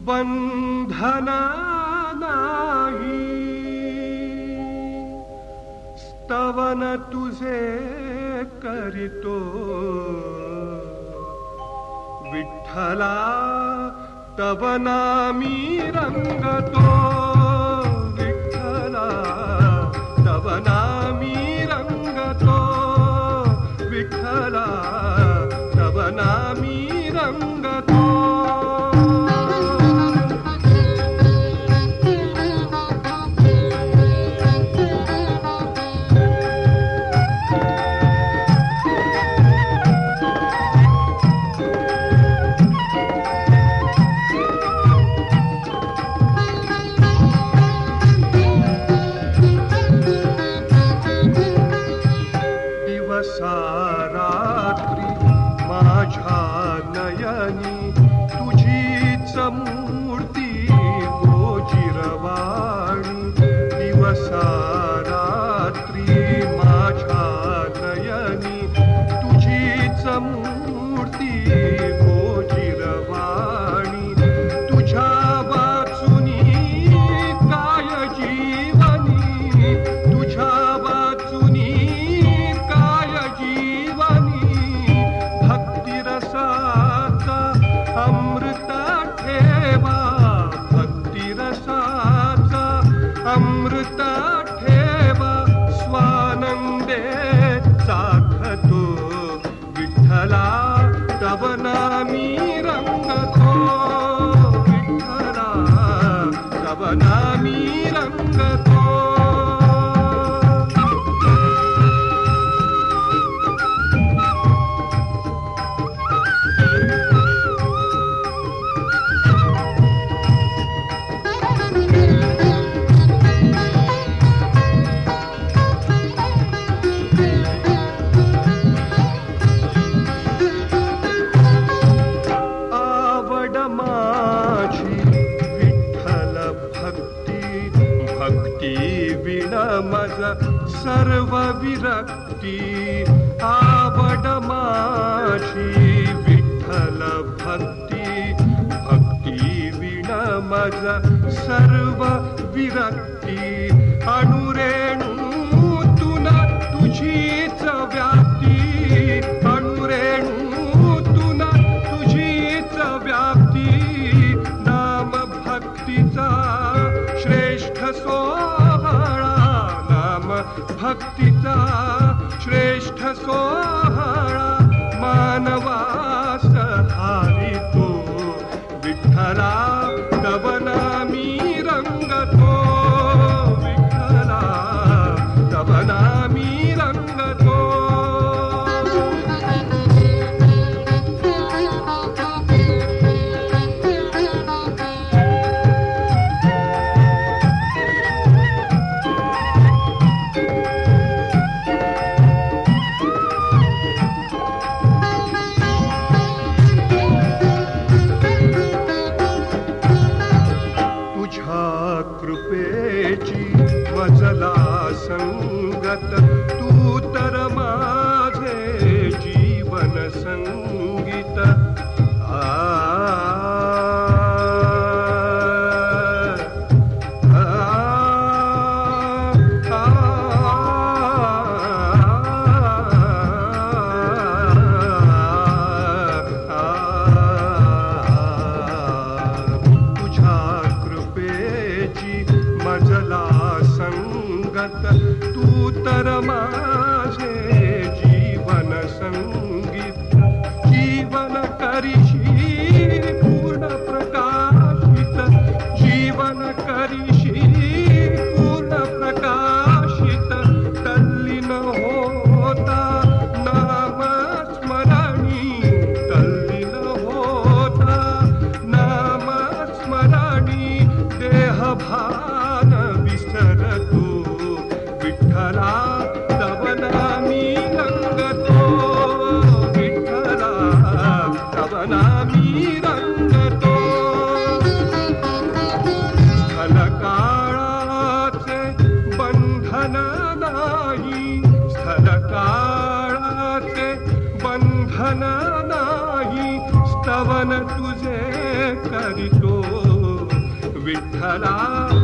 बंधना नाही स्तवन तुझे करितो विठ्ठला तव नामी रंगतो विठ्ठला तव नामी रंगतो विठ्ठला तव नामी रंगतो रात्री माझ्या नयनी तुझीच मूर्ती गोजिरवाणी दिवसा रात्री माझ्या नयनी तुझीच मूर्ती गोजिरवाणी तुझ्या वाचुनी काय जीवनी तुझ्या वाचुनी अमृत ठेवा स्वानंदे साखतो विठ्ठला तव नामी रंगतो विठ्ठला तव नामी रंगतो भक्ती विण मज सर्व विरक्ती आवड माझी विठ्ठल भक्ती भक्ती विण मज सर्व विरक्ती अणुरेणू तुना तुझीच व्याप्ती अणुरेणू तुना तुझीच व्याप्ती नाम भक्तीचा श्रेष्ठ सोहळा नाम भक्तीचा श्रेष्ठ सोहळा मानवास हारितो विठ्ठला तव नामी रंगतो विठ्ठला तव नामी रंगतो कृपेची मजला संगत तू तर माझे जीवन संगीत मजला संगत तू तर माझे जीवन संगीत जीवन करीशी पूर्ण प्रकाशित जीवन करीशी पूर्ण प्रकाशित तल्लीन होता नाम स्मरणी तल्लीन होता नाम स्मरणी देह भान विसरतो विठ्ठला तव नामी रंगतो विठ्ठला तव नामी रंगतो स्थल काळाचे बंधन नाही स्थल काळाचे बंधन नाही स्तवन तुझे करितो विठ्ठला